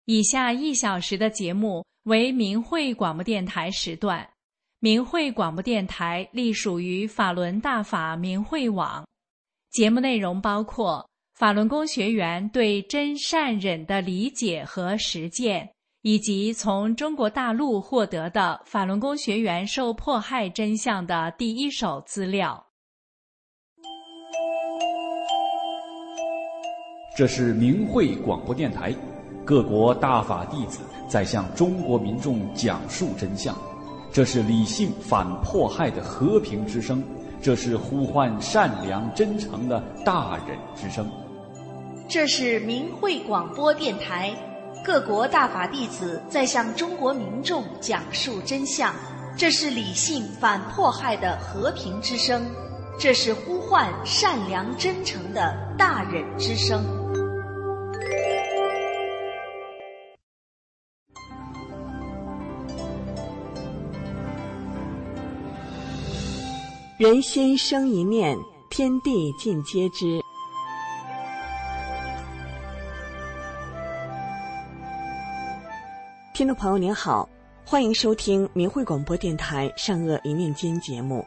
以下1小时的节目为明慧广播电台时段。明慧广播电台隶属于法轮大法明慧网。节目内容包括法轮功学员对真善忍的理解和实践，以及从中国大陆获得的法轮功学员受迫害真相的第一手资料。 这是明慧广播电台，各国大法弟子在向中国民众讲述真相。这是理性反迫害的和平之声，这是呼唤善良真诚的大忍之声。 这是明慧广播电台，各国大法弟子在向中国民众讲述真相。这是理性反迫害的和平之声，这是呼唤善良真诚的大忍之声。 人心生一念，天地尽皆知。听众朋友您好，欢迎收听明慧广播电台善恶一念间节目。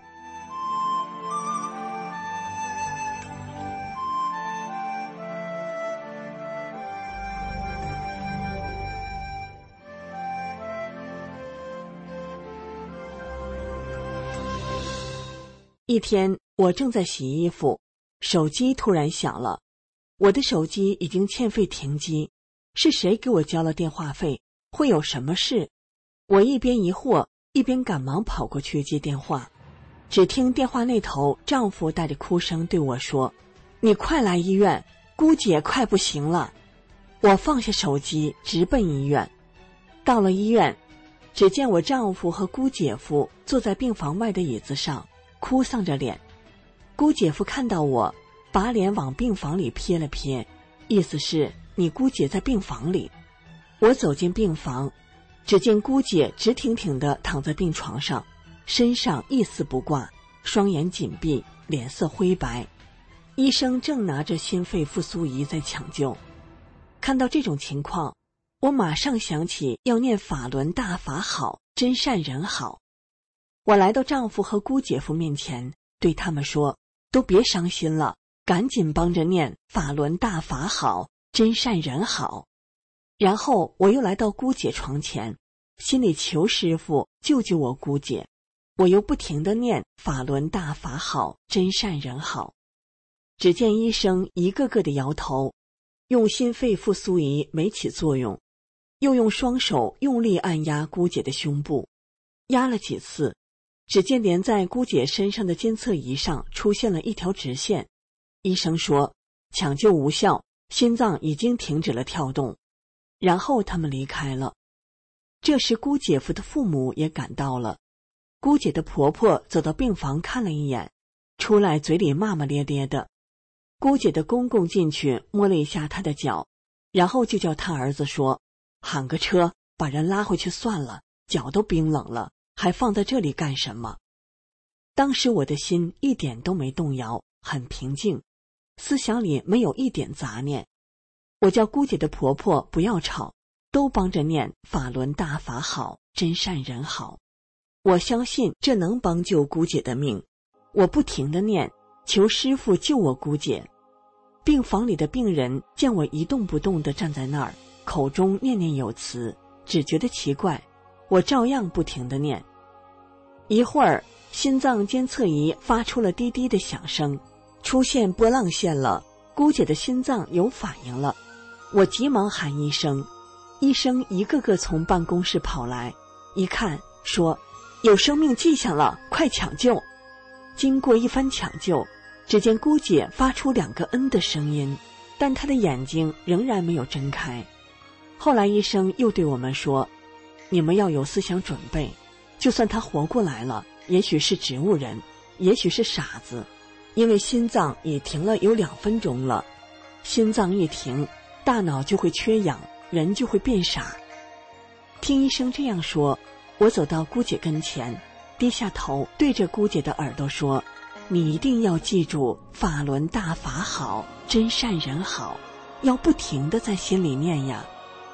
一天，我正在洗衣服，手机突然响了。我的手机已经欠费停机，是谁给我交了电话费？会有什么事？我一边疑惑，一边赶忙跑过去接电话。只听电话那头丈夫带着哭声对我说：“你快来医院，姑姐快不行了。”我放下手机，直奔医院。到了医院，只见我丈夫和姑姐夫坐在病房外的椅子上，哭丧着脸。姑姐夫看到我，把脸往病房里瞥了瞥，意思是你姑姐在病房里。我走进病房，只见姑姐直挺挺地躺在病床上，身上一丝不挂，双眼紧闭，脸色灰白。医生正拿着心肺复苏仪在抢救。看到这种情况，我马上想起要念法轮大法好，真善人好。我来到丈夫和姑姐夫面前，对他们说：“都别伤心了，赶紧帮着念法轮大法好，真善人好。”然后我又来到姑姐床前，心里求师父救救我姑姐。我又不停地念法轮大法好，真善人好。只见医生一个个的摇头，用心肺复苏仪没起作用，又用双手用力按压姑姐的胸部，压了几次，只见连在姑姐身上的监测仪上出现了一条直线。医生说抢救无效，心脏已经停止了跳动。然后他们离开了。这时姑姐夫的父母也赶到了。姑姐的婆婆走到病房看了一眼，出来嘴里骂骂咧咧的。姑姐的公公进去摸了一下她的脚，然后就叫他儿子说：“喊个车把人拉回去算了，脚都冰冷了，还放在这里干什么？”当时我的心一点都没动摇，很平静，思想里没有一点杂念。我叫姑姐的婆婆不要吵，都帮着念法轮大法好，真善人好。我相信这能帮救姑姐的命。我不停地念，求师父救我姑姐。病房里的病人见我一动不动地站在那儿，口中念念有词，只觉得奇怪，我照样不停地念。一会儿，心脏监测仪发出了滴滴的响声，出现波浪线了，姑姐的心脏有反应了。我急忙喊医生，医生一个个从办公室跑来，一看说：“有生命迹象了，快抢救！”经过一番抢救，只见姑姐发出2个嗯的声音，但她的眼睛仍然没有睁开。后来医生又对我们说：“你们要有思想准备，就算她活过来了，也许是植物人，也许是傻子，因为心脏已停了有2分钟了。心脏一停，大脑就会缺氧，人就会变傻。”听医生这样说，我走到姑姐跟前，低下头对着姑姐的耳朵说：“你一定要记住法轮大法好，真善人好，要不停地在心里念呀。”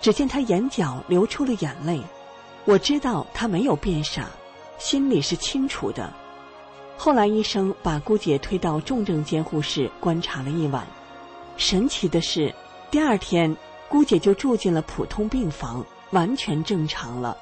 只见他眼角流出了眼泪，我知道他没有变傻，心里是清楚的。后来医生把姑姐推到重症监护室观察了一晚，神奇的是，第二天姑姐就住进了普通病房，完全正常了。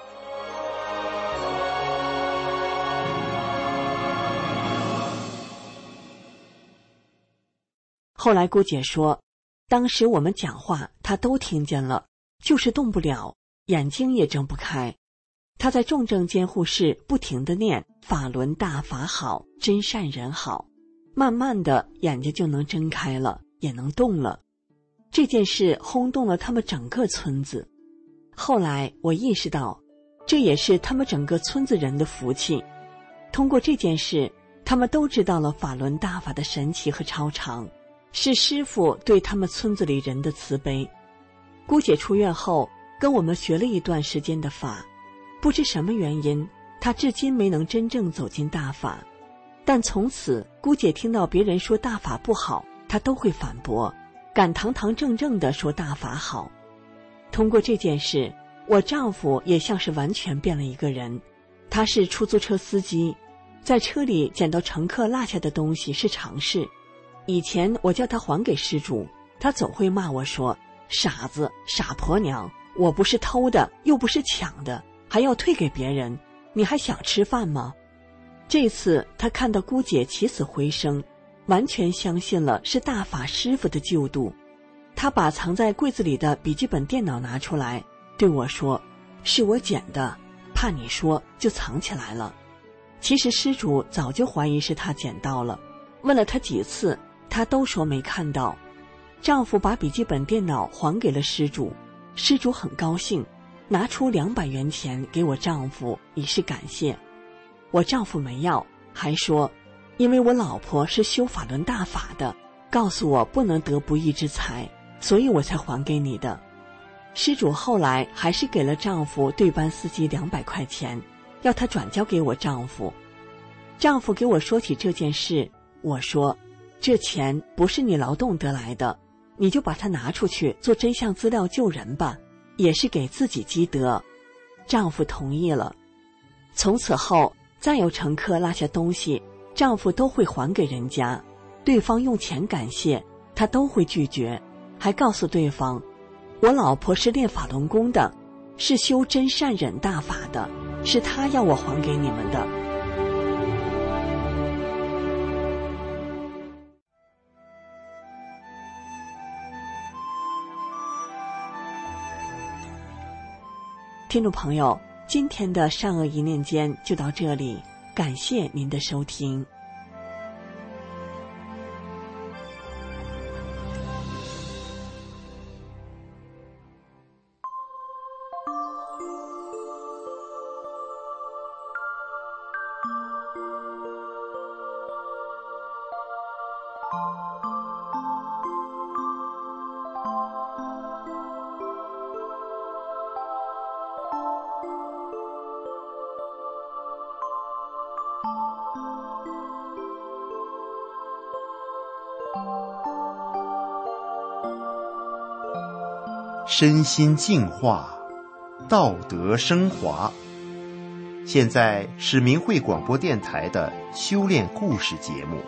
后来姑姐说，当时我们讲话她都听见了，就是动不了，眼睛也睁不开。她在重症监护室不停地念法轮大法好，真善人好，慢慢的眼睛就能睁开了，也能动了。这件事轰动了他们整个村子。后来我意识到，这也是他们整个村子人的福气。通过这件事，他们都知道了法轮大法的神奇和超常，是师父对他们村子里人的慈悲。姑姐出院后跟我们学了一段时间的法，不知什么原因，她至今没能真正走进大法。但从此姑姐听到别人说大法不好，她都会反驳，敢堂堂正正地说大法好。通过这件事，我丈夫也像是完全变了一个人。他是出租车司机，在车里捡到乘客落下的东西是常事。以前我叫他还给失主，他总会骂我说，傻子，傻婆娘，我不是偷的，又不是抢的，还要退给别人，你还想吃饭吗？这次他看到姑姐起死回生，完全相信了是大法师父的救度。他把藏在柜子里的笔记本电脑拿出来，对我说，是我捡的，怕你说就藏起来了。其实失主早就怀疑是他捡到了，问了他几次，他都说没看到。丈夫把笔记本电脑还给了失主，失主很高兴，拿出200元钱给我丈夫以示感谢。我丈夫没要，还说因为我老婆是修法轮大法的，告诉我不能得不义之财，所以我才还给你的。失主后来还是给了丈夫对班司机200块钱，要他转交给我丈夫。丈夫给我说起这件事，我说，这钱不是你劳动得来的，你就把它拿出去做真相资料救人吧，也是给自己积德。丈夫同意了。从此后，再有乘客落下东西，丈夫都会还给人家，对方用钱感谢，他都会拒绝，还告诉对方，我老婆是练法轮功的，是修真善忍大法的，是她要我还给你们的。听众朋友，今天的善恶一念间就到这里，感谢您的收听。 身心净化，道德升华。现在是明慧广播电台的修炼故事节目。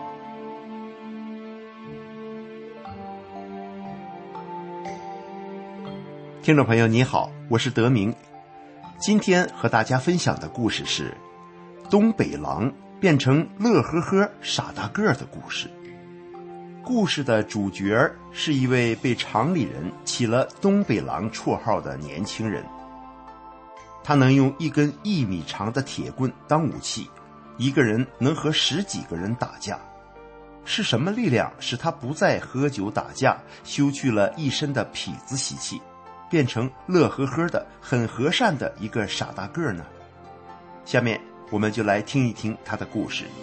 听众朋友你好，我是德明。今天和大家分享的故事是东北狼变成乐呵呵傻大个的故事。故事的主角是一位被厂里人起了东北狼绰号的年轻人。他能用一根1米长的铁棍当武器，一个人能和10几个人打架。是什么力量使他不再喝酒打架，修去了一身的痞子习气，变成乐呵呵的很和善的一个傻大个呢？下面我们就来听一听他的故事。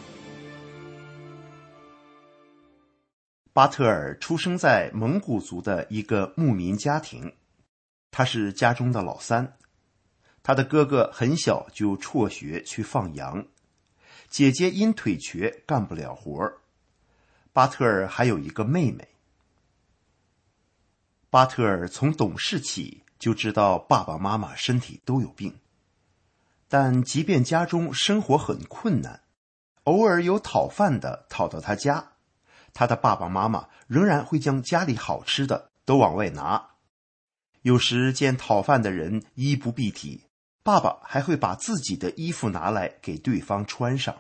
巴特尔出生在蒙古族的一个牧民家庭，他是家中的老三。他的哥哥很小就辍学去放羊，姐姐因腿瘸干不了活。巴特尔还有一个妹妹。 巴特尔从懂事起就知道爸爸妈妈身体都有病，但即便家中生活很困难，偶尔有讨饭的讨到他家，他的爸爸妈妈仍然会将家里好吃的都往外拿。有时见讨饭的人衣不蔽体，爸爸还会把自己的衣服拿来给对方穿上。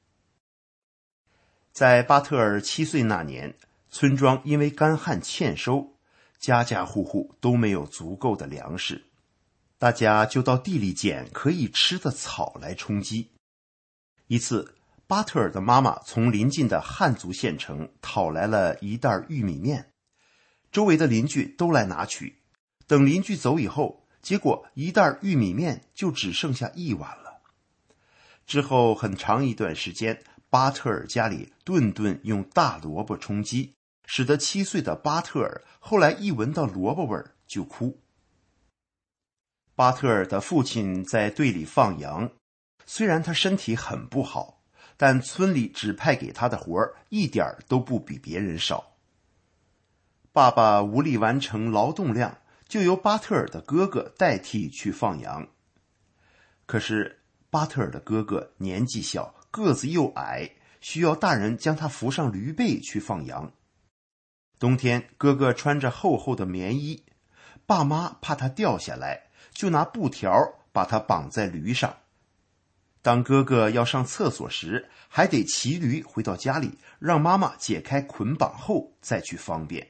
在巴特尔7岁那年，村庄因为干旱欠收，家家户户都没有足够的粮食，大家就到地里捡可以吃的草来充饥。一次，巴特尔的妈妈从邻近的汉族县城讨来了一袋玉米面，周围的邻居都来拿取。等邻居走以后，结果一袋玉米面就只剩下1碗了。之后很长一段时间，巴特尔家里顿顿用大萝卜充饥，使得7岁的巴特尔后来一闻到萝卜味儿就哭。巴特尔的父亲在队里放羊，虽然他身体很不好，但村里指派给他的活儿一点都不比别人少。爸爸无力完成劳动量，就由巴特尔的哥哥代替去放羊。可是巴特尔的哥哥年纪小，个子又矮，需要大人将他扶上驴背去放羊。冬天哥哥穿着厚厚的棉衣，爸妈怕他掉下来，就拿布条把他绑在驴上。当哥哥要上厕所时，还得骑驴回到家里，让妈妈解开捆绑后再去方便。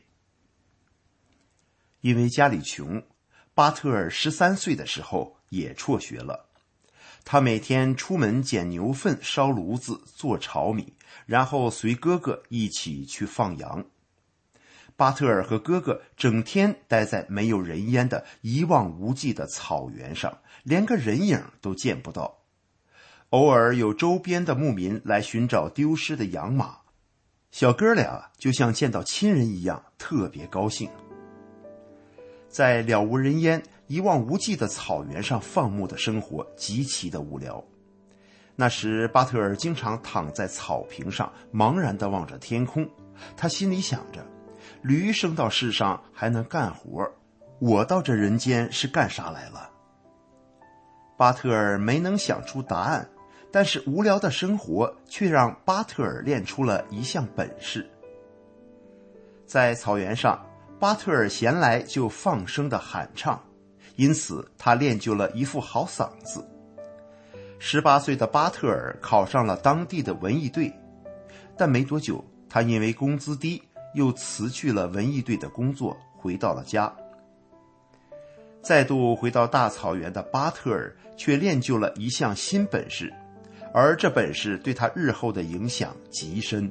因为家里穷，巴特尔13岁的时候也辍学了。他每天出门捡牛粪烧炉子做炒米，然后随哥哥一起去放羊。巴特尔和哥哥整天待在没有人烟的一望无际的草原上，连个人影都见不到。偶尔有周边的牧民来寻找丢失的羊马，小哥俩就像见到亲人一样，特别高兴。在了无人烟、一望无际的草原上放牧的生活极其的无聊。那时巴特尔经常躺在草坪上，茫然地望着天空。他心里想着，驴生到世上还能干活，我到这人间是干啥来了？巴特尔没能想出答案，但是无聊的生活却让巴特尔练出了一项本事。在草原上，巴特尔闲来就放声地喊唱，因此他练就了一副好嗓子。18岁的巴特尔考上了当地的文艺队，但没多久，他因为工资低，又辞去了文艺队的工作，回到了家。再度回到大草原的巴特尔却练就了一项新本事，而这本事对他日后的影响极深。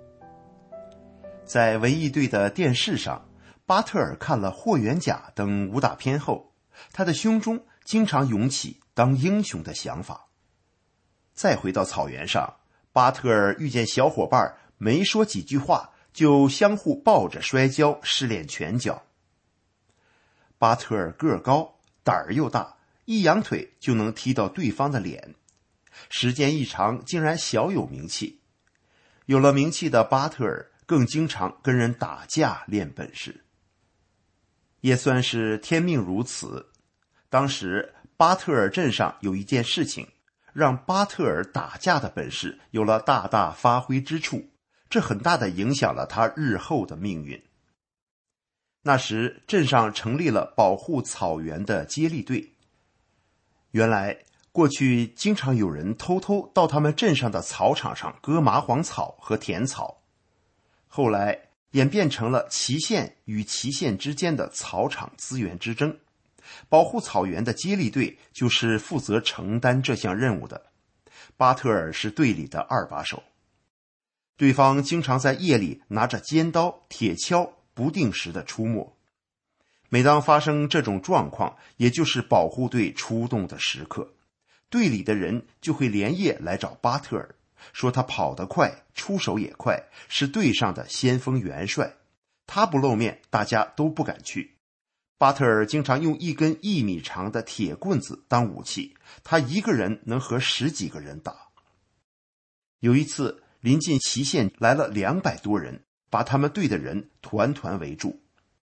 在文艺队的电视上，巴特尔看了《霍元甲》等武打片后，他的胸中经常涌起当英雄的想法。再回到草原上，巴特尔遇见小伙伴，没说几句话就相互抱着摔跤，试练拳脚。巴特尔个高，胆儿又大，一扬腿就能踢到对方的脸，时间一长，竟然小有名气。有了名气的巴特尔更经常跟人打架练本事，也算是天命如此。当时巴特尔镇上有一件事情，让巴特尔打架的本事有了大大发挥之处，这很大的影响了他日后的命运。那时镇上成立了保护草原的接力队。原来过去经常有人偷偷到他们镇上的草场上割麻黄草和田草，后来演变成了祁县与祁县之间的草场资源之争。保护草原的接力队就是负责承担这项任务的，巴特尔是队里的2把手。对方经常在夜里拿着尖刀、铁锹不定时的出没。每当发生这种状况，也就是保护队出动的时刻，队里的人就会连夜来找巴特尔，说他跑得快，出手也快，是队上的先锋元帅。他不露面，大家都不敢去。巴特尔经常用一根1米长的铁棍子当武器，他一个人能和10几个人打。有一次，临近祁县来了200多人，把他们队的人团团围住。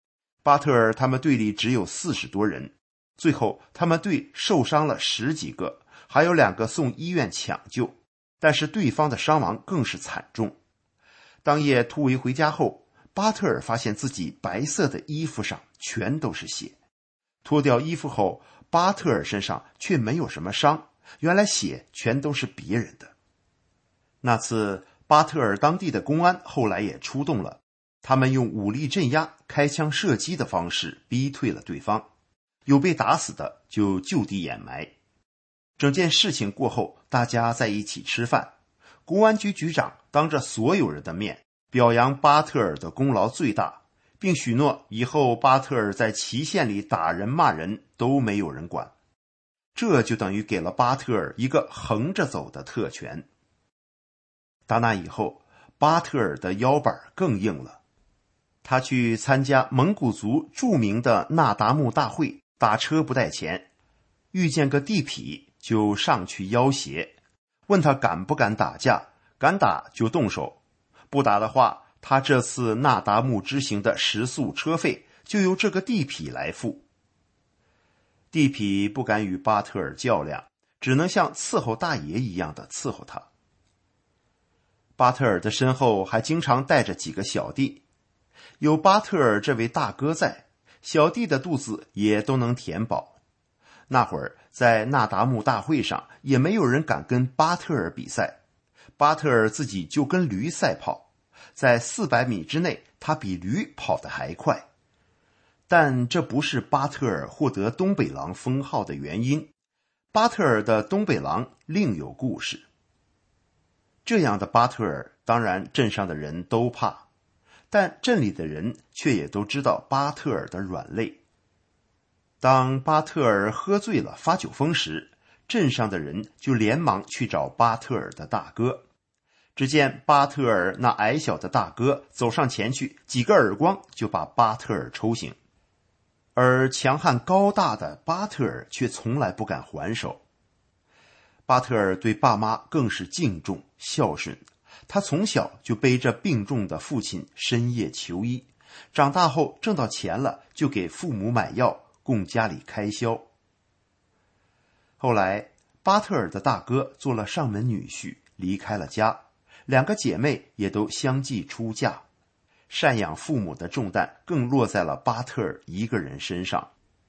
巴特尔他们队里只有40多人，最后他们队受伤了10几个，还有2个送医院抢救，但是对方的伤亡更是惨重。当夜突围回家后，巴特尔发现自己白色的衣服上全都是血，脱掉衣服后，巴特尔身上却没有什么伤，原来血全都是别人的。那次巴特尔当地的公安后来也出动了，他们用武力镇压、开枪射击的方式逼退了对方，有被打死的就就地掩埋。整件事情过后，大家在一起吃饭，公安局局长当着所有人的面表扬巴特尔的功劳最大，并许诺以后巴特尔在祁县里打人骂人都没有人管，这就等于给了巴特尔一个横着走的特权。打那以后，巴特尔的腰板更硬了。他去参加蒙古族著名的那达慕大会，打车不带钱，遇见个地痞就上去要挟，问他敢不敢打架，敢打就动手，不打的话，他这次那达慕之行的食宿车费就由这个地痞来付。地痞不敢与巴特尔较量，只能像伺候大爷一样的伺候他。巴特尔的身后还经常带着几个小弟，有巴特尔这位大哥在，小弟的肚子也都能填饱。那会儿在那达慕大会上，也没有人敢跟巴特尔比赛，巴特尔自己就跟驴赛跑，在400米之内，他比驴跑得还快。但这不是巴特尔获得东北狼封号的原因，巴特尔的东北狼另有故事。这样的巴特尔，当然镇上的人都怕，但镇里的人却也都知道巴特尔的软肋。当巴特尔喝醉了发酒疯时，镇上的人就连忙去找巴特尔的大哥。只见巴特尔那矮小的大哥走上前去，几个耳光就把巴特尔抽醒，而强悍高大的巴特尔却从来不敢还手。巴特尔对爸妈更是敬重孝顺，他从小就背着病重的父亲深夜求医，长大后挣到钱了就给父母买药供家里开销。后来巴特尔的大哥做了上门女婿，离开了家，2个姐妹也都相继出嫁，赡养父母的重担更落在了巴特尔一个人身上。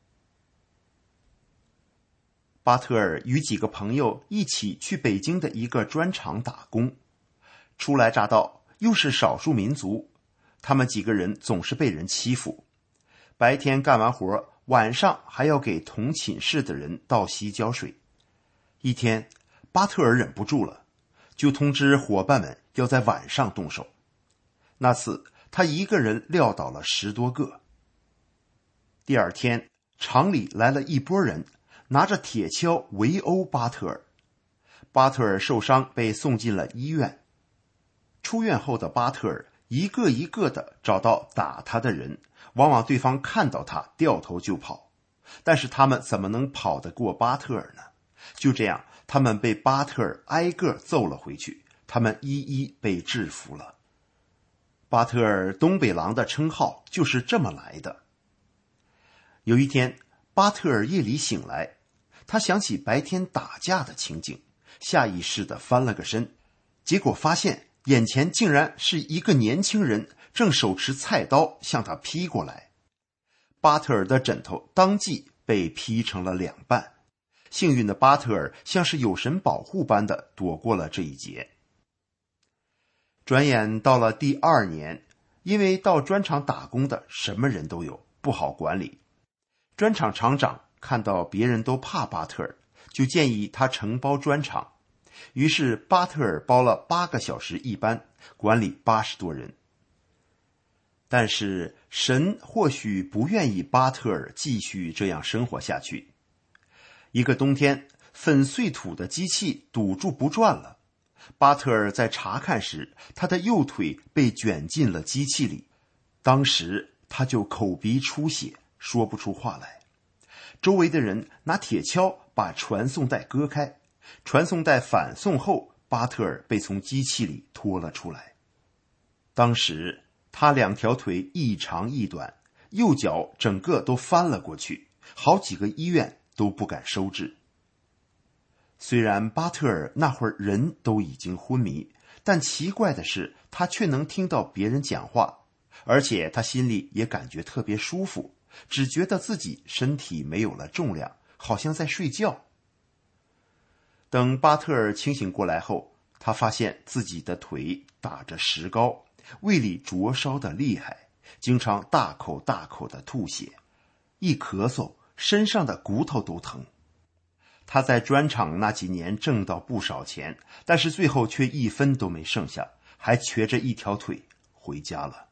巴特尔与几个朋友一起去北京的一个砖厂打工，初来乍到，又是少数民族，他们几个人总是被人欺负。白天干完活，晚上还要给同寝室的人倒洗脚水。一天，巴特尔忍不住了，就通知伙伴们要在晚上动手。那次他一个人撂倒了10多个。第二天，厂里来了一拨人，拿着铁锹围殴巴特尔。巴特尔受伤被送进了医院。出院后的巴特尔一个一个的找到打他的人，往往对方看到他掉头就跑，但是他们怎么能跑得过巴特尔呢？就这样，他们被巴特尔挨个揍了回去，他们一一被制服了。巴特尔东北狼的称号就是这么来的。有一天，巴特尔夜里醒来，他想起白天打架的情景，下意识地翻了个身，结果发现眼前竟然是一个年轻人，正手持菜刀向他劈过来。巴特尔的枕头当即被劈成了2半，幸运的巴特尔像是有神保护般的躲过了这一劫。转眼到了第2年，因为到砖厂打工的什么人都有，不好管理。砖厂厂长看到别人都怕巴特尔，就建议他承包砖厂。于是巴特尔包了8个小时一班，管理80多人。但是神或许不愿意巴特尔继续这样生活下去。一个冬天，粉碎土的机器堵住不转了。巴特尔在查看时，他的右腿被卷进了机器里，当时他就口鼻出血，说不出话来。周围的人拿铁锹把传送带割开，传送带反送后，巴特尔被从机器里拖了出来。当时他2条腿一长一短， 右脚整个都翻了过去，好几个医院都不敢收治。虽然巴特尔那会儿人都已经昏迷，但奇怪的是，他却能听到别人讲话，而且他心里也感觉特别舒服，只觉得自己身体没有了重量，好像在睡觉。等巴特尔清醒过来后，他发现自己的腿打着石膏，胃里灼烧得厉害，经常大口大口的吐血，一咳嗽身上的骨头都疼。他在砖厂那几年挣到不少钱，但是最后却一分都没剩下，还瘸着一条腿回家了。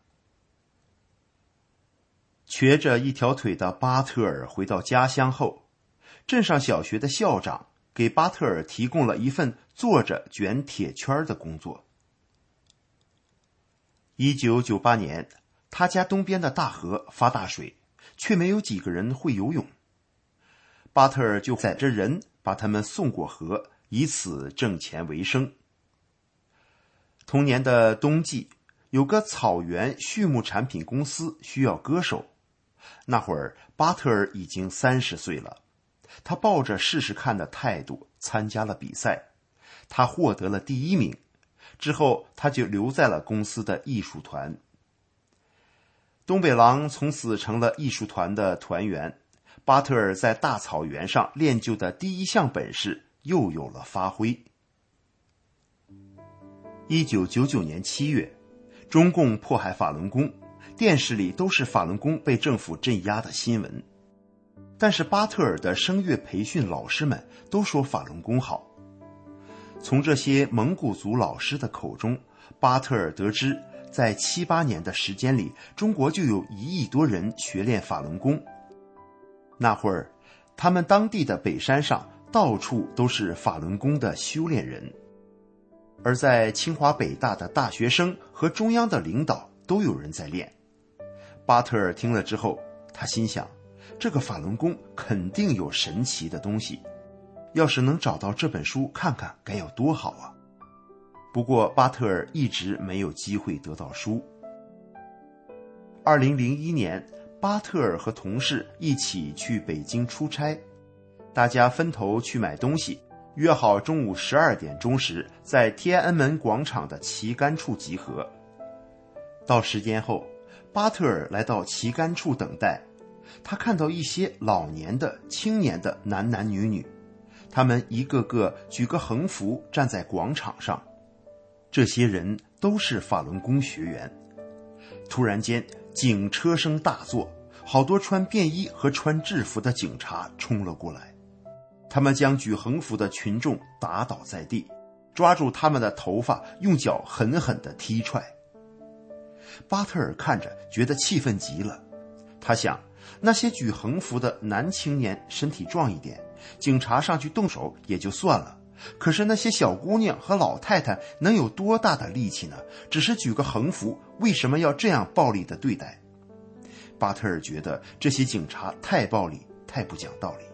瘸着一条腿的巴特尔回到家乡后，镇上小学的校长给巴特尔提供了一份坐着卷铁圈的工作。1998年，他家东边的大河发大水，却没有几个人会游泳。巴特尔就载着人把他们送过河，以此挣钱为生。同年的冬季，有个草原畜牧产品公司需要歌手。那会儿巴特尔已经30岁了，他抱着试试看的态度参加了比赛，他获得了第1名。之后他就留在了公司的艺术团。东北狼从此成了艺术团的团员。巴特尔在大草原上练就的第一项本事又有了发挥。1999年7月，中共迫害法轮功，电视里都是法轮功被政府镇压的新闻。但是巴特尔的声乐培训老师们都说法轮功好。从这些蒙古族老师的口中，巴特尔得知，在7、8年的时间里，中国就有1亿多人学练法轮功。那会儿，他们当地的北山上到处都是法轮功的修炼人，而在清华北大的大学生和中央的领导都有人在练。巴特尔听了之后，他心想，这个法轮功肯定有神奇的东西，要是能找到这本书看看该有多好啊！不过巴特尔一直没有机会得到书。2001年，巴特尔和同事一起去北京出差，大家分头去买东西，约好中午12点钟时在天安门广场的旗杆处集合。到时间后，巴特尔来到旗杆处等待，他看到一些老年的、青年的男男女女，他们一个个举个横幅站在广场上，这些人都是法轮功学员。突然间，警车声大作，好多穿便衣和穿制服的警察冲了过来，他们将举横幅的群众打倒在地，抓住他们的头发，用脚狠狠地踢踹。巴特尔看着觉得气愤极了，他想，那些举横幅的男青年身体壮一点，警察上去动手也就算了，可是那些小姑娘和老太太能有多大的力气呢？只是举个横幅，为什么要这样暴力的对待？巴特尔觉得这些警察太暴力，太不讲道理。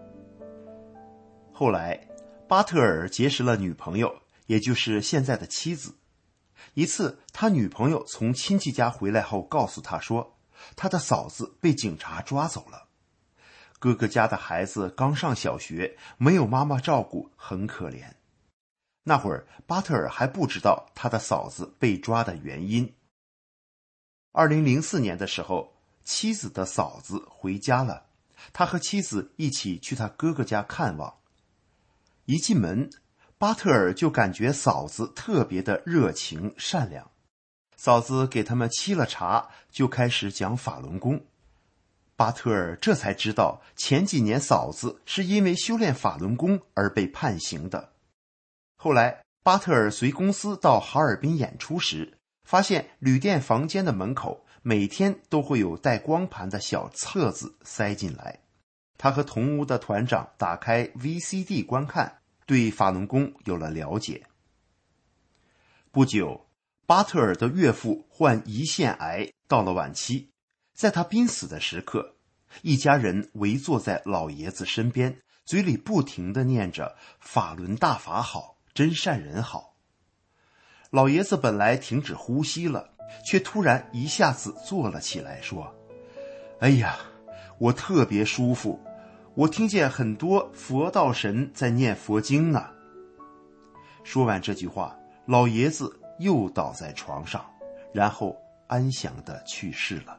后来，巴特尔结识了女朋友，也就是现在的妻子。一次，他女朋友从亲戚家回来后告诉他说，他的嫂子被警察抓走了。哥哥家的孩子刚上小学，没有妈妈照顾，很可怜。那会儿，巴特尔还不知道他的嫂子被抓的原因。2004年的时候，妻子的嫂子回家了，他和妻子一起去他哥哥家看望。一进门，巴特尔就感觉嫂子特别的热情善良。嫂子给他们沏了茶，就开始讲法轮功。巴特尔这才知道，前几年嫂子是因为修炼法轮功而被判刑的。后来，巴特尔随公司到哈尔滨演出时，发现旅店房间的门口每天都会有带光盘的小册子塞进来。他和同屋的团长打开 VCD 观看，对法轮功有了了解。不久，巴特尔的岳父患胰腺癌，到了晚期。在他濒死的时刻，一家人围坐在老爷子身边，嘴里不停地念着法轮大法好，真善人好。老爷子本来停止呼吸了，却突然一下子坐了起来，说， 哎呀，我特别舒服，我听见很多佛道神在念佛经呢。说完这句话，老爷子又倒在床上，然后安详地去世了。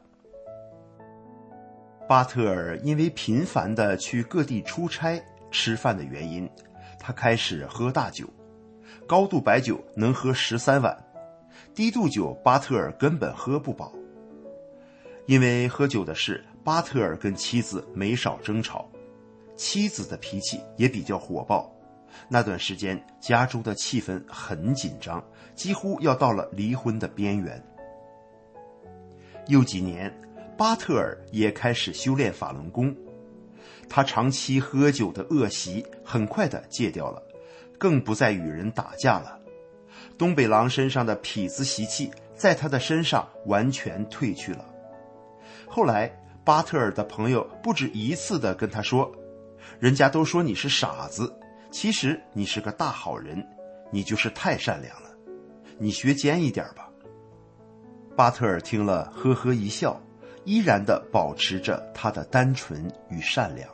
巴特尔因为频繁地去各地出差吃饭的原因，他开始喝大酒，高度白酒能喝13碗，低度酒巴特尔根本喝不饱。因为喝酒的事，巴特尔跟妻子没少争吵，妻子的脾气也比较火爆。那段时间家中的气氛很紧张，几乎要到了离婚的边缘。又几年，巴特尔也开始修炼法轮功，他长期喝酒的恶习很快地戒掉了，更不再与人打架了。东北狼身上的痞子习气在他的身上完全褪去了。后来巴特尔的朋友不止一次地跟他说，人家都说你是傻子，其实你是个大好人，你就是太善良了，你学尖一点吧。巴特尔听了呵呵一笑，依然地保持着他的单纯与善良。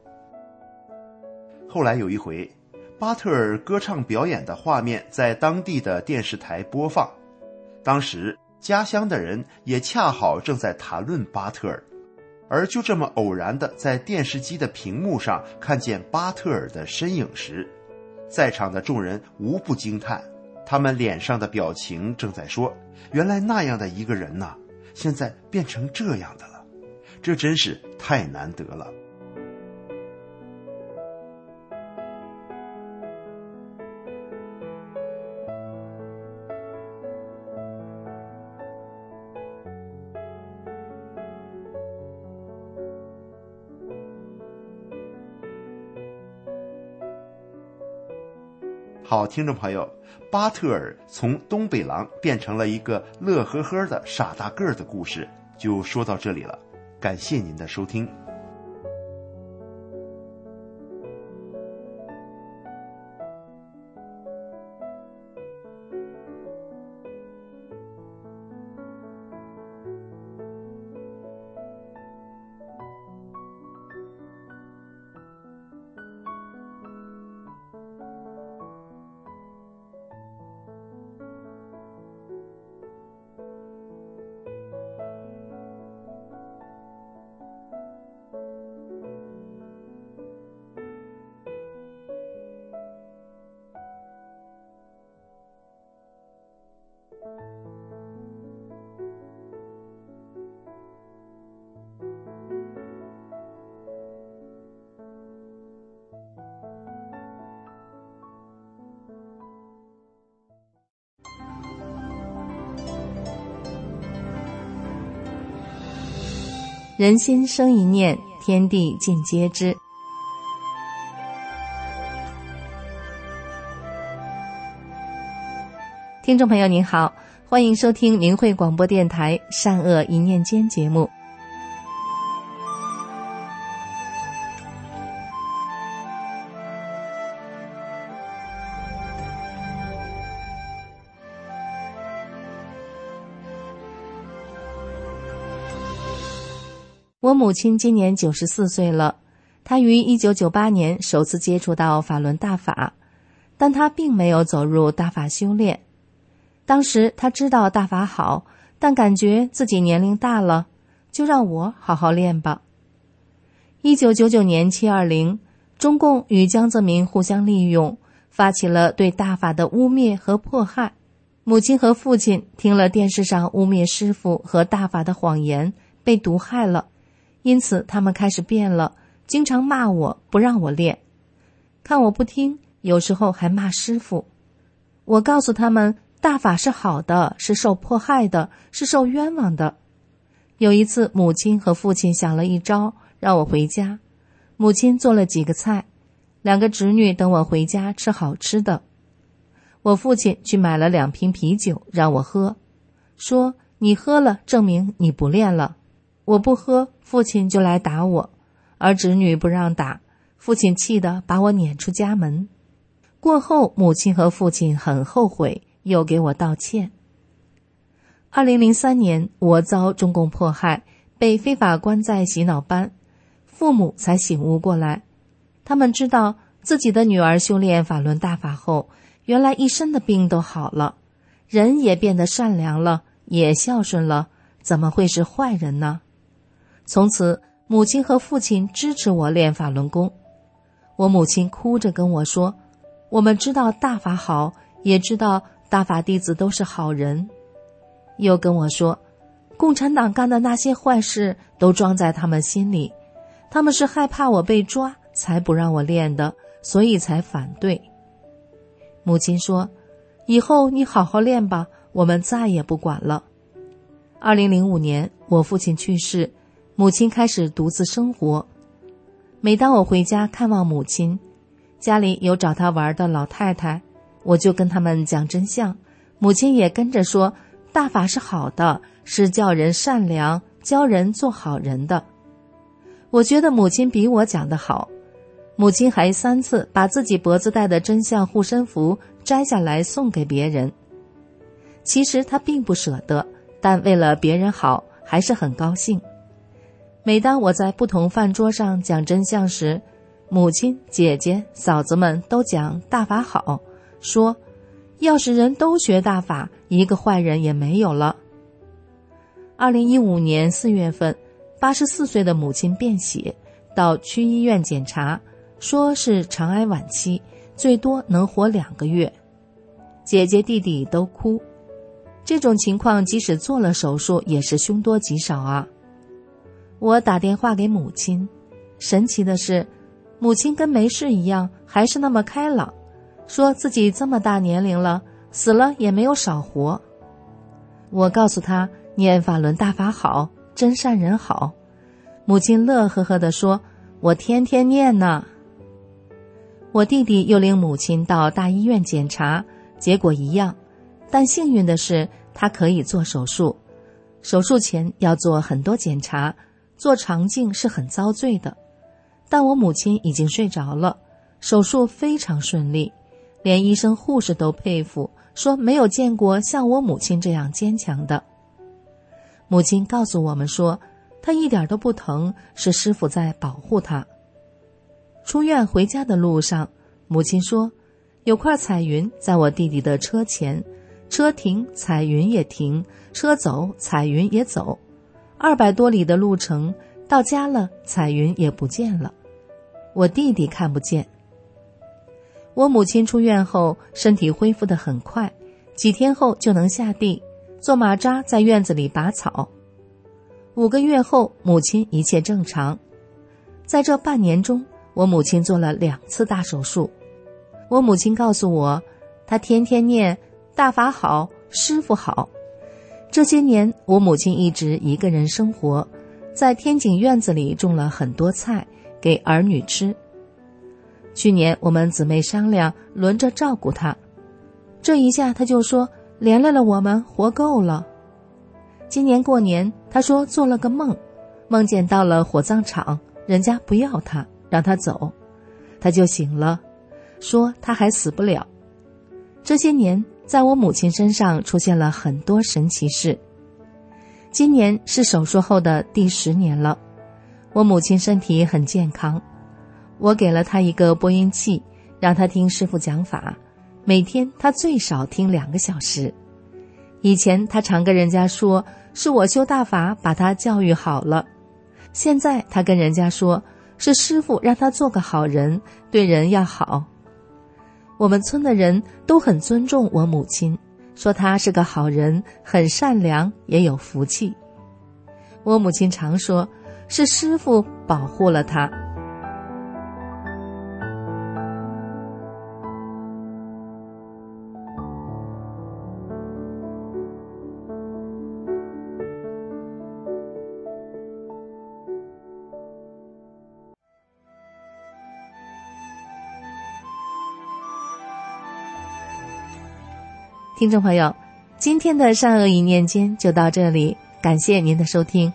后来有一回，巴特尔歌唱表演的画面在当地的电视台播放，当时家乡的人也恰好正在谈论巴特尔，而就这么偶然地在电视机的屏幕上看见巴特尔的身影时，在场的众人无不惊叹，他们脸上的表情正在说，原来那样的一个人呐，现在变成这样的了，这真是太难得了。好，听众朋友，巴特尔从东北狼变成了一个乐呵呵的傻大个儿的故事，就说到这里了。感谢您的收听。 人心生一念，天地尽皆知。听众朋友您好，欢迎收听明慧广播电台善恶一念间节目。我母亲今年94岁了，她于1998年首次接触到法轮大法，但她并没有走入大法修炼。当时她知道大法好，但感觉自己年龄大了，就让我好好练吧。1999年720，中共与江泽民互相利用，发起了对大法的污蔑和迫害。母亲和父亲听了电视上污蔑师父和大法的谎言，被毒害了。因此他们开始变了，经常骂我，不让我练，看我不听，有时候还骂师父。我告诉他们，大法是好的，是受迫害的，是受冤枉的。有一次母亲和父亲想了一招，让我回家。母亲做了几个菜，2个侄女等我回家吃好吃的。我父亲去买了2瓶啤酒让我喝，说你喝了证明你不练了。我不喝，父亲就来打我，而侄女不让打，父亲气得把我撵出家门。过后母亲和父亲很后悔，又给我道歉。2003年我遭中共迫害， 被非法关在洗脑班，父母才醒悟过来。他们知道自己的女儿修炼法轮大法后，原来一身的病都好了，人也变得善良了，也孝顺了，怎么会是坏人呢？从此，母亲和父亲支持我练法轮功。我母亲哭着跟我说，我们知道大法好，也知道大法弟子都是好人。又跟我说，共产党干的那些坏事都装在他们心里，他们是害怕我被抓才不让我练的，所以才反对。母亲说，以后你好好练吧，我们再也不管了。2005年，我父亲去世，母亲开始独自生活。每当我回家看望母亲，家里有找她玩的老太太，我就跟他们讲真相，母亲也跟着说，大法是好的，是叫人善良，教人做好人的。我觉得母亲比我讲得好，母亲还3次把自己脖子戴的真相护身符摘下来送给别人。其实她并不舍得，但为了别人好，还是很高兴。每当我在不同饭桌上讲真相时，母亲、姐姐、嫂子们都讲大法好，说要是人都学大法，一个坏人也没有了。2015年4月份，84岁的母亲便血，到区医院检查，说是肠癌晚期，最多能活2个月。姐姐弟弟都哭，这种情况即使做了手术也是凶多吉少啊。我打电话给母亲，神奇的是，母亲跟没事一样，还是那么开朗，说自己这么大年龄了，死了也没有少活。我告诉她，念法轮大法好，真善人好。母亲乐呵呵地说，我天天念呢。我弟弟又领母亲到大医院检查，结果一样，但幸运的是他可以做手术。手术前要做很多检查，做肠镜是很遭罪的。但我母亲已经睡着了，手术非常顺利，连医生护士都佩服，说没有见过像我母亲这样坚强的。母亲告诉我们说，她一点都不疼，是师父在保护她。出院回家的路上，母亲说，有块彩云在我弟弟的车前，车停，彩云也停，车走，彩云也走，200多里的路程，到家了，彩云也不见了，我弟弟看不见。我母亲出院后，身体恢复得很快，几天后就能下地，做马扎在院子里拔草。5个月后，母亲一切正常。在这半年中，我母亲做了2次大手术。我母亲告诉我，她天天念大法好，师父好。这些年，我母亲一直一个人生活，在天井院子里种了很多菜，给儿女吃。去年我们姊妹商量，轮着照顾她。这一下她就说，连累了我们，活够了。今年过年，她说做了个梦，梦见到了火葬场，人家不要她，让她走，她就醒了，说她还死不了。这些年，在我母亲身上出现了很多神奇事。今年是手术后的第10年了，我母亲身体很健康。我给了她一个播音器，让她听师父讲法，每天她最少听2个小时。以前她常跟人家说，是我修大法把她教育好了。现在她跟人家说，是师父让她做个好人，对人要好。我们村的人都很尊重我母亲，说她是个好人，很善良，也有福气。我母亲常说，是师父保护了她。听众朋友，今天的善恶一念间就到这里，感谢您的收听。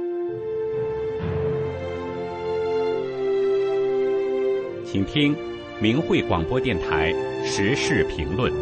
请听明慧广播电台时事评论。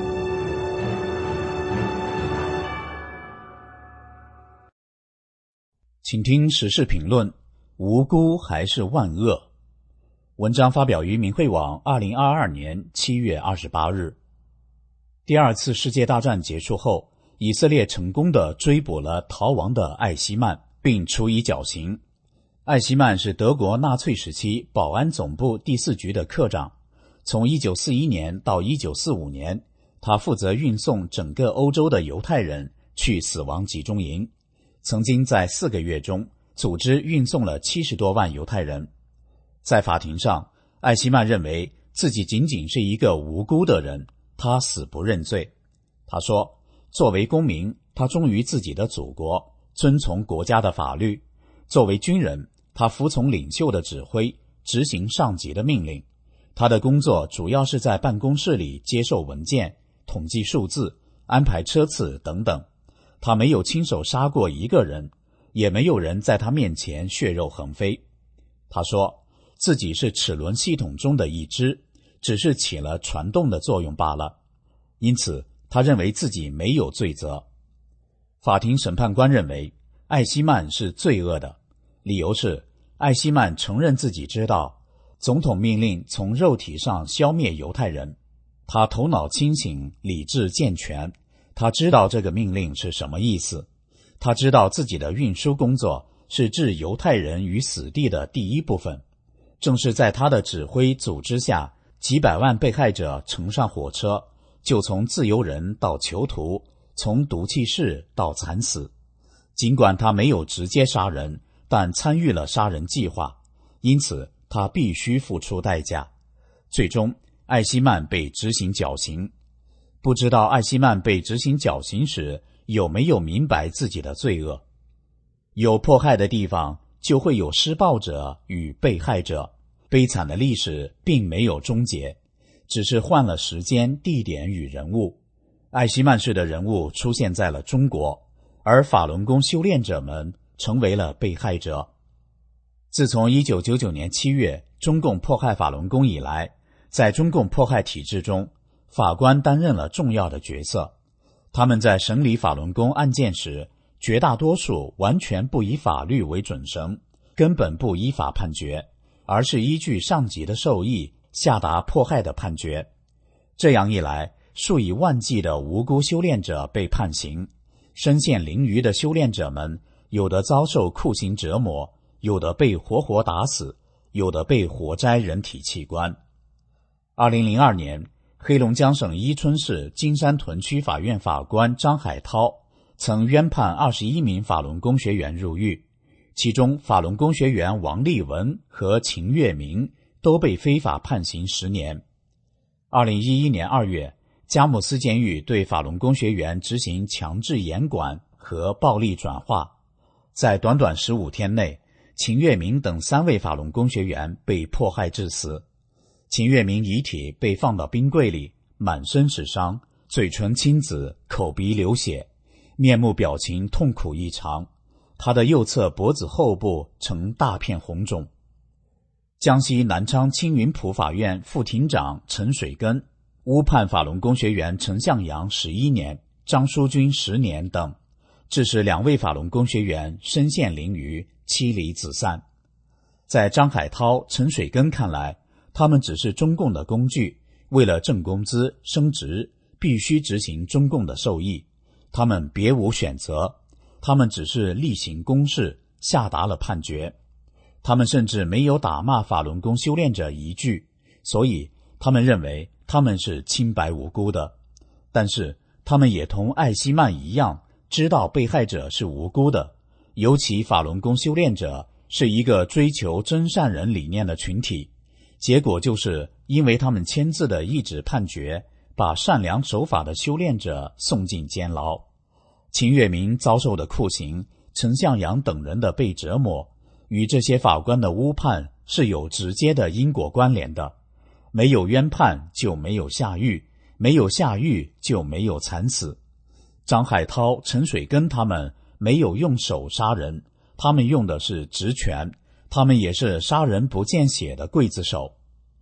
请听时事评论：无辜还是万恶？文章发表于明慧网2022年7月28日。第二次世界大战结束后，以色列成功地追捕了逃亡的艾希曼，并处以绞刑。艾希曼是德国纳粹时期保安总部第4局的科长，从1941年到1945年，他负责运送整个欧洲的犹太人去死亡集中营，曾经在4个月中组织运送了70多万犹太人。在法庭上，艾希曼认为自己仅仅是一个无辜的人，他死不认罪。他说，作为公民，他忠于自己的祖国，遵从国家的法律；作为军人，他服从领袖的指挥，执行上级的命令。他的工作主要是在办公室里接受文件、统计数字、安排车次等等。他没有亲手杀过一个人，也没有人在他面前血肉横飞。他说自己是齿轮系统中的一支，只是起了传动的作用罢了，因此他认为自己没有罪责。法庭审判官认为艾希曼是罪恶的，理由是艾希曼承认自己知道总统命令从肉体上消灭犹太人，他头脑清醒，理智健全，他知道这个命令是什么意思，他知道自己的运输工作是置犹太人于死地的第一部分。正是在他的指挥组织下，几百万被害者乘上火车，就从自由人到囚徒，从毒气室到惨死。尽管他没有直接杀人，但参与了杀人计划，因此他必须付出代价。最终，艾希曼被执行绞刑。不知道艾希曼被执行绞刑时有没有明白自己的罪恶。有迫害的地方就会有施暴者与被害者，悲惨的历史并没有终结，只是换了时间、地点与人物。艾希曼式的人物出现在了中国，而法轮功修炼者们成为了被害者。自从1999年7月中共迫害法轮功以来，在中共迫害体制中，法官担任了重要的角色。他们在审理法轮功案件时，绝大多数完全不以法律为准绳，根本不依法判决，而是依据上级的授意下达迫害的判决。这样一来，数以万计的无辜修炼者被判刑，身陷囹圄的修炼者们，有的遭受酷刑折磨，有的被活活打死，有的被活摘人体器官。2002年，黑龙江省伊春市金山屯区法院法官张海涛曾冤判21名法轮功学员入狱，其中法轮功学员王立文和秦月明都被非法判刑10年。2011年2月，佳木斯监狱对法轮功学员执行强制严管和暴力转化，在短短15天内，秦月明等3位法轮功学员被迫害致死。秦月明遗体被放到冰柜里，满身是伤，嘴唇青紫，口鼻流血，面目表情痛苦异常，他的右侧脖子后部呈大片红肿。江西南昌青云浦法院副庭长陈水根诬判法轮功学员陈向阳11年、张书军10年等，致使2位法轮功学员身陷囹圄，妻离子散。在张海涛、陈水根看来，他们只是中共的工具，为了挣工资、升职，必须执行中共的授意，他们别无选择，他们只是例行公事，下达了判决。他们甚至没有打骂法轮功修炼者一句，所以他们认为他们是清白无辜的。但是他们也同艾希曼一样，知道被害者是无辜的，尤其法轮功修炼者是一个追求真善人理念的群体，结果就是因为他们签字的一纸判决，把善良守法的修炼者送进监牢。秦月明遭受的酷刑，陈向阳等人的被折磨，与这些法官的诬判是有直接的因果关联的。没有冤判就没有下狱，没有下狱就没有惨死。张海涛、陈水根他们没有用手杀人，他们用的是职权，他们也是杀人不见血的刽子手。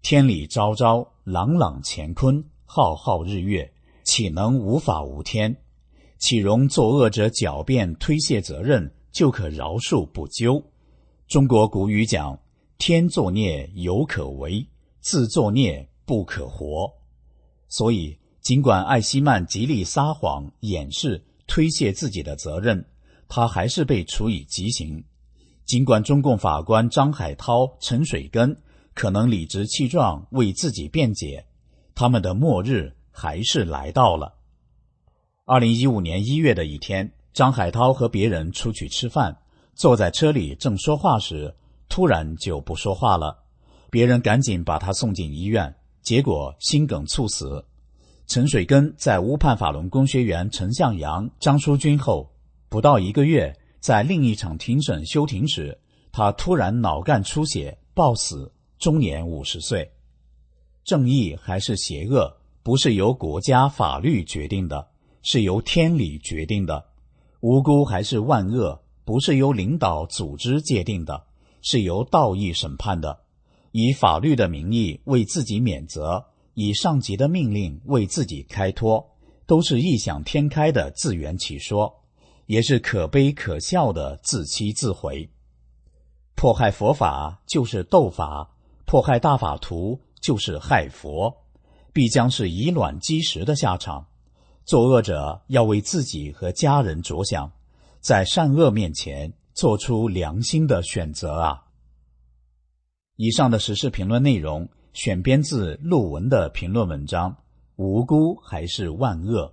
天理昭昭，朗朗乾坤，浩浩日月，岂能无法无天？岂容作恶者狡辩推卸责任，就可饶恕不究？中国古语讲，天作孽犹可为，自作孽不可活。所以尽管艾希曼极力撒谎掩饰推卸自己的责任，他还是被处以极刑。尽管中共法官张海涛、陈水根可能理直气壮为自己辩解，他们的末日还是来到了。2015年1月的一天，张海涛和别人出去吃饭，坐在车里正说话时，突然就不说话了。别人赶紧把他送进医院，结果心梗猝死。陈水根在乌判法轮功学员陈向阳、张淑君后，不到1个月，在另一场庭审休庭时，他突然脑干出血暴死，终年50岁。正义还是邪恶，不是由国家法律决定的，是由天理决定的。无辜还是万恶，不是由领导组织界定的，是由道义审判的。以法律的名义为自己免责，以上级的命令为自己开脱，都是异想天开的自圆其说，也是可悲可笑的自欺自毁。迫害佛法就是斗法，迫害大法图就是害佛，必将是以卵击石的下场。作恶者要为自己和家人着想，在善恶面前做出良心的选择啊！以上的时事评论内容选编自陆文的评论文章《无辜还是万恶》。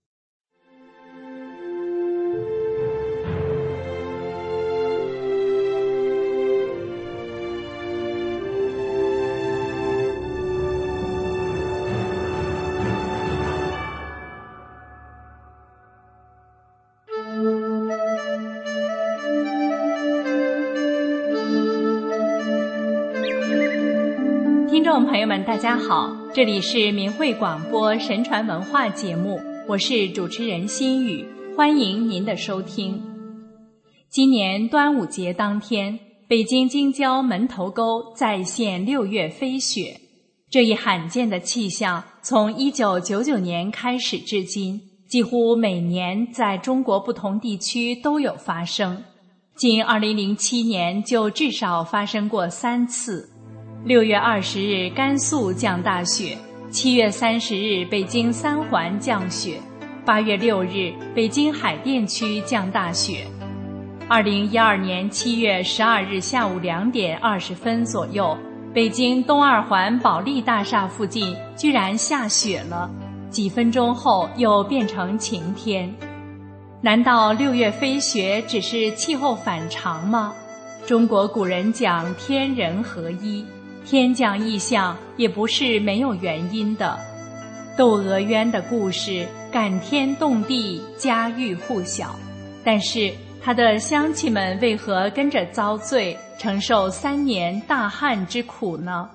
听众朋友们大家好，这里是明慧广播神传文化节目，我是主持人心雨，欢迎您的收听。今年端午节当天，北京京郊门头沟再现6月飞雪，这一罕见的气象从1999年开始至今，几乎每年在中国不同地区都有发生，仅2007年就至少发生过3次。6月20日甘肃降大雪，7月30日北京三环降雪，8月6日北京海淀区降大雪。2012年7月12日下午2点20分左右，北京东二环保利大厦附近居然下雪了，几分钟后又变成晴天。难道6月飞雪只是气候反常吗？中国古人讲天人合一，天降异象也不是没有原因的。窦娥冤的故事感天动地，家喻户晓，但是他的乡亲们为何跟着遭罪，承受3年大旱之苦呢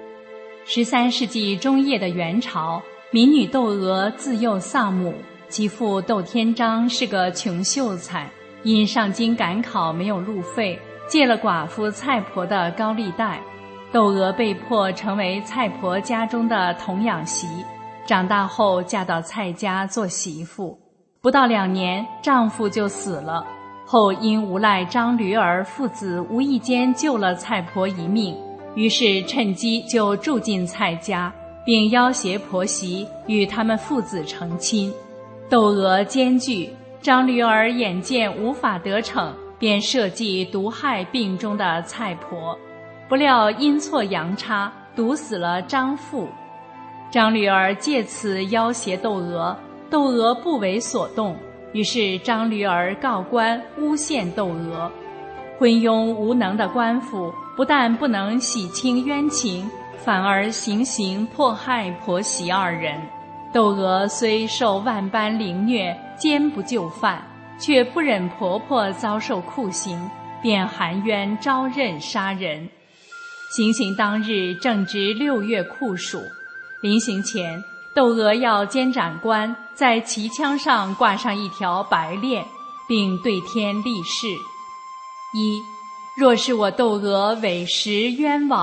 ？13世纪中叶的元朝，民女窦娥自幼丧母，其父窦天章是个穷秀才，因上京赶考没有路费，借了寡妇蔡婆的高利贷，窦娥被迫成为蔡婆家中的童养媳，长大后嫁到蔡家做媳妇，不到2年丈夫就死了，后因无赖张驴儿父子无意间救了蔡婆一命，于是趁机就住进蔡家，并要挟婆媳与他们父子成亲。窦娥艰巨，张驴儿眼见无法得逞，便设计毒害病中的蔡婆，不料阴错阳差，毒死了张父。张驴儿借此要挟窦娥，窦娥不为所动，于是张驴儿告官诬陷窦娥。昏庸无能的官府不但不能洗清冤情，反而行刑迫害婆媳2人。窦娥虽受万般凌虐，坚不就范，却不忍婆婆遭受酷刑，便含冤招认杀人。行刑当日正值6月酷暑，临行前，窦娥要监斩官在旗枪上挂上一条白链，并对天立誓：1. 若是我窦娥委实冤枉，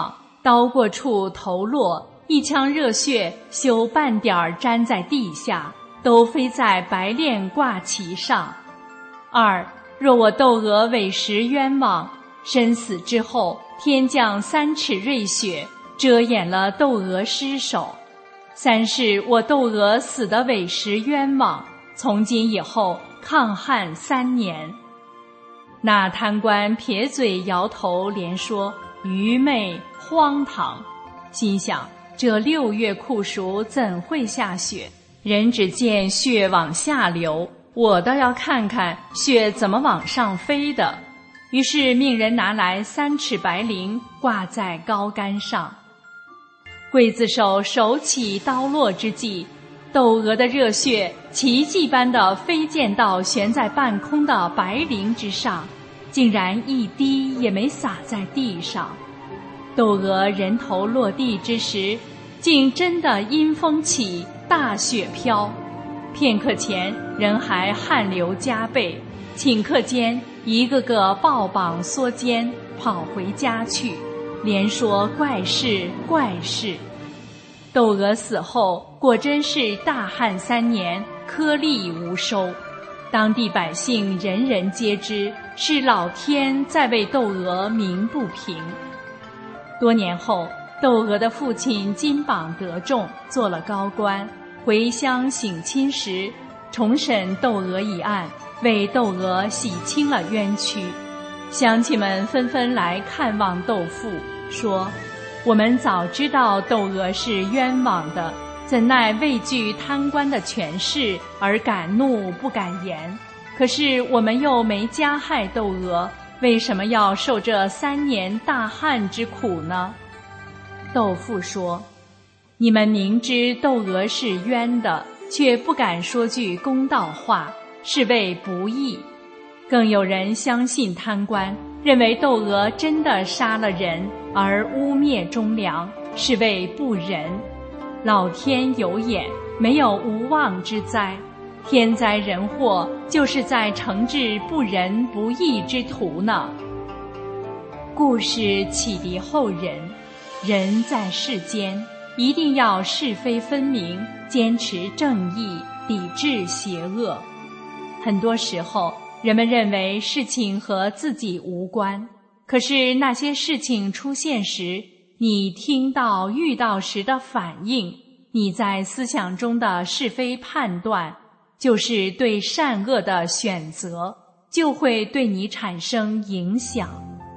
刀过处头落，一腔热血休半点沾在地下，都飞在白练挂旗上。2. 若我窦娥委实冤枉，身死之后，天降3尺瑞雪，遮掩了窦娥尸首。3是我窦娥死得委实冤枉，从今以后抗旱3年。那贪官撇嘴摇头，连说愚昧荒唐，心想这6月酷暑怎会下雪？人只见雪往下流，我倒要看看雪怎么往上飞的。于是命人拿来3尺白绫，挂在高杆上。刽子手手起刀落之际，窦娥的热血奇迹般地飞溅到悬在半空的白绫之上，竟然一滴也没洒在地上。窦娥人头落地之时，竟真的阴风起，大雪飘。片刻前人还汗流浃背，顷刻间一个个抱膀缩肩，跑回家去，连说怪事怪事。窦娥死后，果真是大旱3年，颗粒无收。当地百姓人人皆知，是老天在为窦娥鸣不平。多年后，窦娥的父亲金榜得中，做了高官，回乡省亲时，重审窦娥一案，为窦娥洗清了冤屈。乡亲们纷纷来看望窦父，说我们早知道窦娥是冤枉的，怎奈畏惧贪官的权势而敢怒不敢言。可是我们又没加害窦娥，为什么要受这3年大旱之苦呢？窦父说，你们明知窦娥是冤的，却不敢说句公道话，是为不义。更有人相信贪官，认为窦娥真的杀了人，而污蔑忠良，是为不仁。老天有眼，没有无妄之灾，天灾人祸就是在惩治不仁不义之徒呢。故事启迪后人，人在世间一定要是非分明，坚持正义，抵制邪恶。很多时候人们认为事情和自己无关，可是那些事情出现时，你听到遇到时的反应，你在思想中的是非判断，就是对善恶的选择，就会对你产生影响。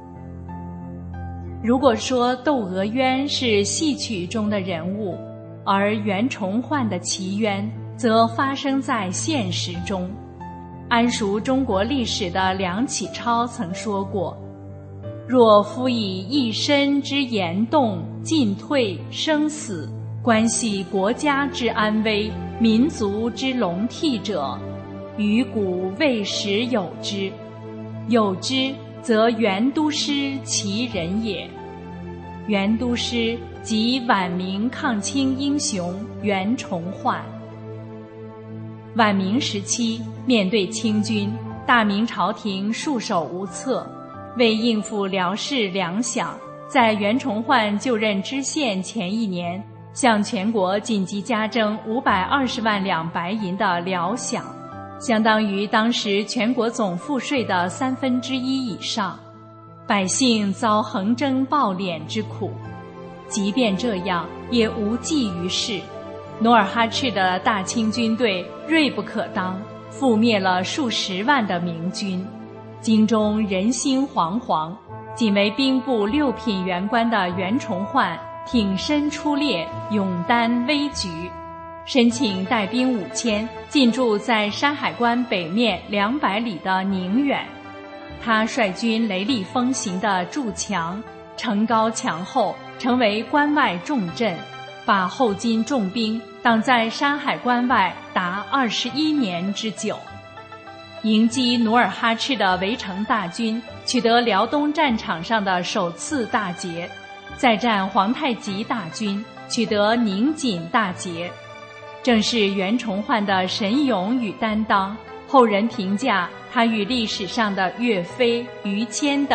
如果说窦娥冤是戏曲中的人物，而袁崇焕的奇冤则发生在现实中。谙熟中国历史的梁启超曾说过，若夫以一身之言动、进退、生死，关系国家之安危、民族之隆替者，于古未时有之，有之则袁都师其人也。袁都师即晚明抗清英雄袁崇焕。晚明时期，面对清军，大明朝廷束手无策。为应付辽士粮饷，在袁崇焕就任知县前1年，向全国紧急加征520万两白银的辽饷，相当于当时全国总赋税的1/3以上。百姓遭横征暴敛之苦。即便这样，也无济于事。努尔哈赤的大清军队锐不可当，覆灭了数十万的明军，京中人心惶惶。仅为兵部6品员官的袁崇焕挺身出列，勇担危局，申请带兵5000进驻在山海关北面200里的宁远。他率军雷厉风行地筑墙，城高墙厚，成为关外重镇，把后金重兵挡在山海关外达21年之久。迎击努尔哈赤的围城大军，取得辽东战场上的首次大捷，再战皇太极大军，取得宁锦大捷。正是袁崇焕的神勇与担当，后人评价他与历史上的岳飞、于谦等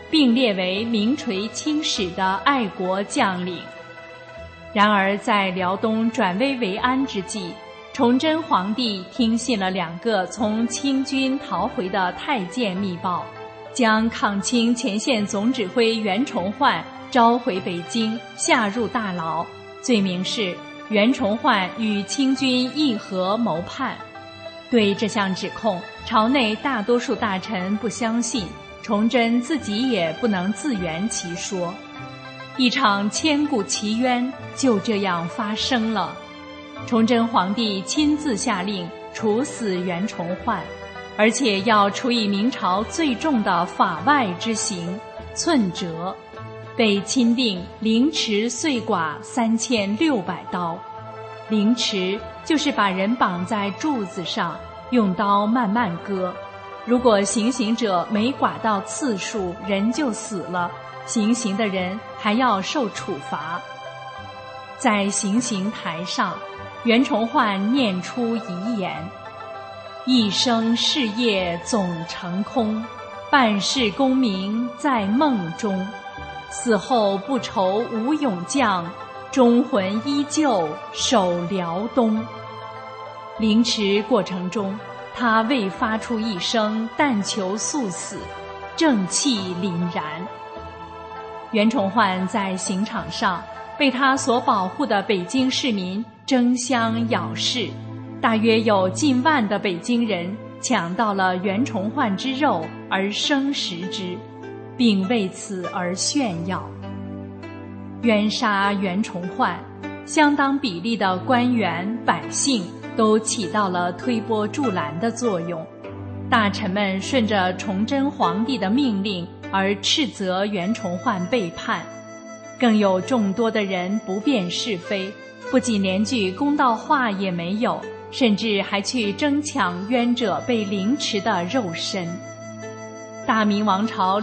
并列为名垂青史的爱国将领。然而在辽东转危为安之际，崇祯皇帝听信了2个从清军逃回的太监密报，将抗清前线总指挥袁崇焕召回北京，下入大牢，罪名是袁崇焕与清军议和谋叛。对这项指控，朝内大多数大臣不相信，崇祯自己也不能自圆其说。一场千古奇冤就这样发生了。崇祯皇帝亲自下令处死袁崇焕，而且要处以明朝最重的法外之刑寸折，被钦定凌迟碎剮3600刀。凌迟就是把人绑在柱子上，用刀慢慢割。如果行刑者没剮到次数，人就死了，行刑的人还要受处罚。在行刑台上，袁崇焕念出遗言：一生事业总成空，半世功名在梦中，死后不愁无勇将，忠魂依旧守辽东。凌迟过程中，他未发出一声但求速死，正气凛然。袁崇焕在刑场上被他所保护的北京市民争相咬噬，大约有近万的北京人抢到了袁崇焕之肉而生食之，并为此而炫耀。冤杀袁崇焕，相当比例的官员百姓都起到了推波助澜的作用。大臣们顺着崇祯皇帝的命令而斥责袁崇焕背叛，更有众多的人不辨是非，不仅连句公道话也没有，甚至还去争抢冤者被凌迟的肉身。大明王朝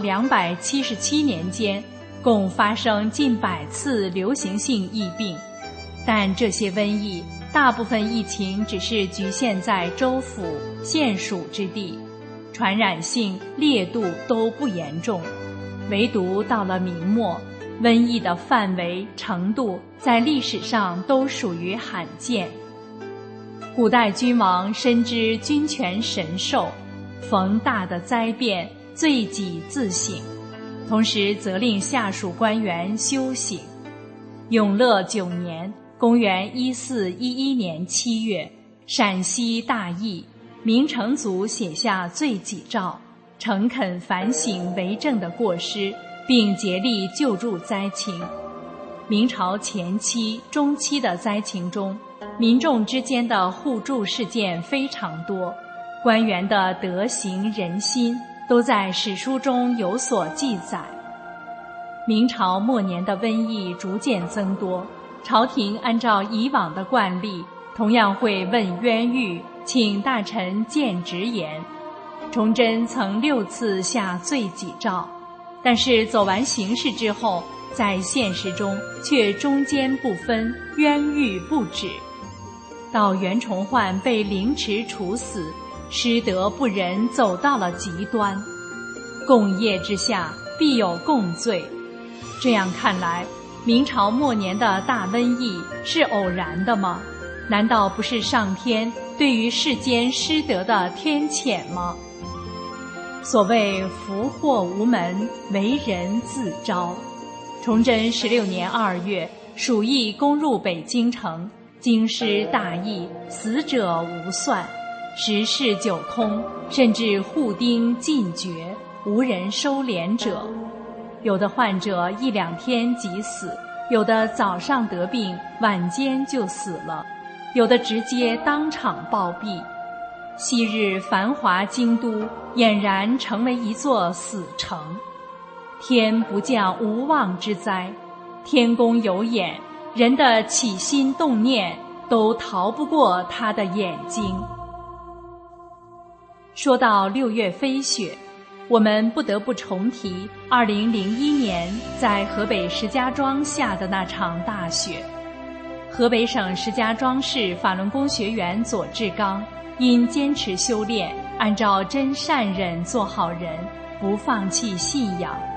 277年间，共发生近100次流行性疫病，但这些瘟疫大部分疫情只是局限在州府、县属之地，传染性、烈度都不严重。唯独到了明末，瘟疫的范围、程度在历史上都属于罕见。古代君王深知君权神授，逢大的灾变，罪己自省，同时责令下属官员修行。永乐9年，公元1411年7月，陕西大疫，明成祖写下罪己诏，诚恳反省为政的过失，并竭力救助灾情。明朝前期、中期的灾情中，民众之间的互助事件非常多，官员的德行仁心都在史书中有所记载。明朝末年的瘟疫逐渐增多，朝廷按照以往的惯例，同样会问冤狱，请大臣见直言。崇祯曾6次下罪己诏，但是走完形式之后，在现实中却中间不分，冤狱不止。到袁崇焕被凌迟处死，失德不仁走到了极端，共业之下必有共罪。这样看来，明朝末年的大瘟疫是偶然的吗？难道不是上天对于世间失德的天谴吗？所谓福祸无门，为人自招。崇祯16年2月，鼠疫攻入北京城，京师大疫，死者无算，十室九空，甚至户丁尽绝，无人收敛者。有的患者1-2天即死，有的早上得病，晚间就死了，有的直接当场暴毙。昔日繁华京都俨然成为一座死城。天不降无妄之灾，天公有眼，人的起心动念都逃不过他的眼睛。说到6月飞雪，我们不得不重提2001年在河北石家庄下的那场大雪。河北省石家庄市法轮功学员左志刚因坚持修炼，按照真善忍做好人，不放弃信仰，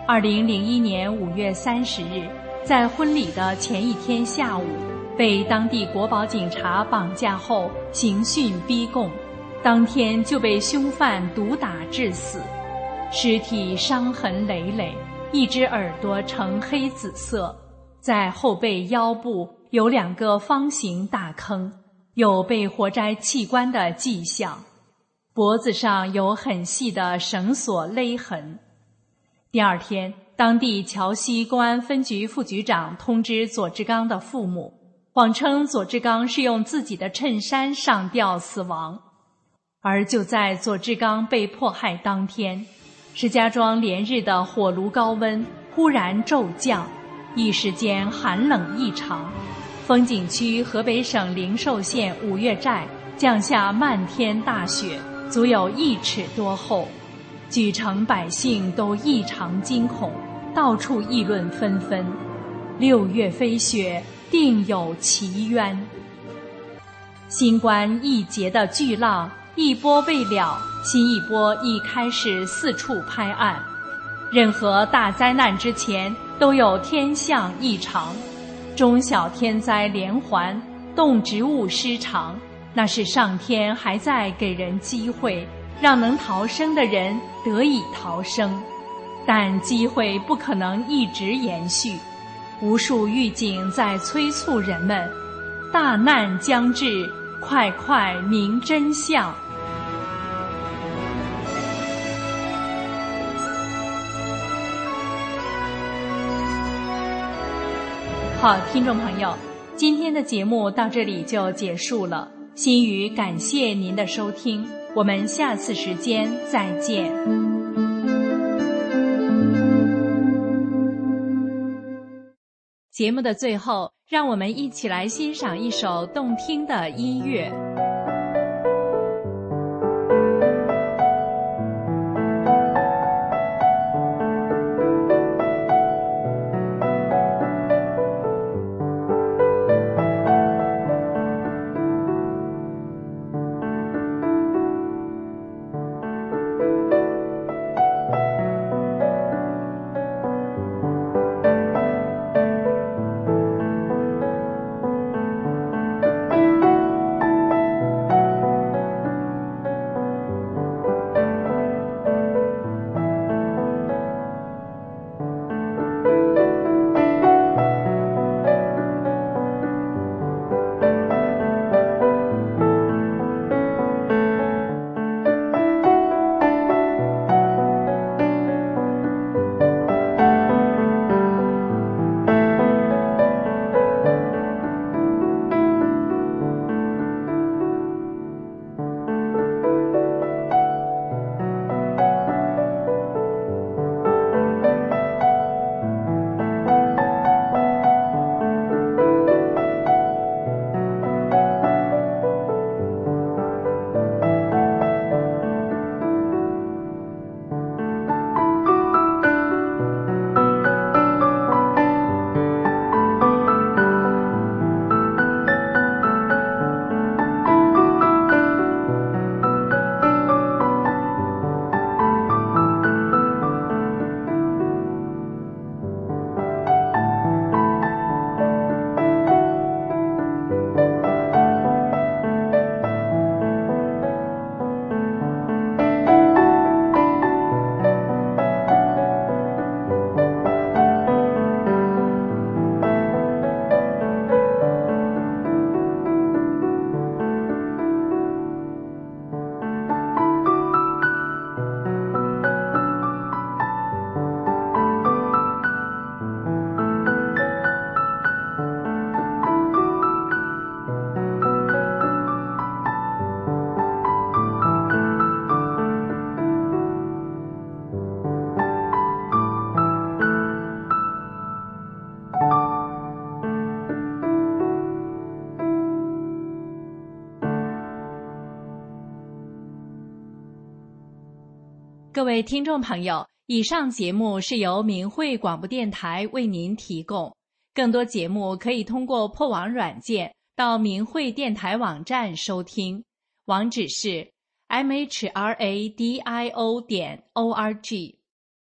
2001年5月30日，在婚礼的前一天下午，被当地国保警察绑架后刑讯逼供，当天就被凶犯毒打致死，尸体伤痕累累，一只耳朵呈黑紫色，在后背腰部有2个方形大坑，有被活摘器官的迹象，脖子上有很细的绳索勒痕。第二天，当地桥西公安分局副局长通知左志刚的父母，谎称左志刚是用自己的衬衫上吊死亡。而就在左志刚被迫害当天，石家庄连日的火炉高温忽然骤降，一时间寒冷异常。风景区河北省灵寿县五岳寨降下漫天大雪，足有1尺多厚，莒城百姓都异常惊恐，到处议论纷纷。6月飞雪，定有奇冤。新冠一劫的巨浪一波未了，新一波已开始四处拍岸。任何大灾难之前都有天象异常，中小天灾连环，动植物失常，那是上天还在给人机会，让能逃生的人得以逃生。但机会不可能一直延续，无数预警在催促人们，大难将至，快快明真相。好，听众朋友，今天的节目到这里就结束了。心语感谢您的收听，我们下次时间再见。节目的最后，让我们一起来欣赏一首动听的音乐。各位听众朋友，以上节目是由明慧广播电台为您提供。更多节目可以通过破网软件到明慧电台网站收听，网址是 mhradio.org。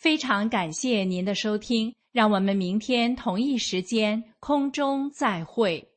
非常感谢您的收听，让我们明天同一时间空中再会。